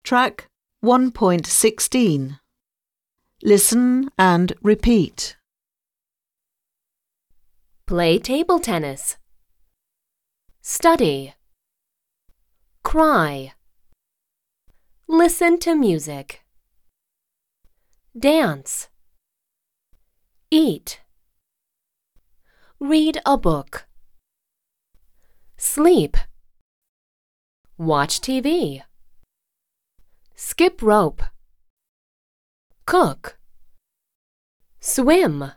Track 1.16. Listen and repeat. Play table tennis. Study. Cry. Listen to music. Dance. Eat. Read a book. Sleep. Watch TV. Skip rope. Cook. Swim.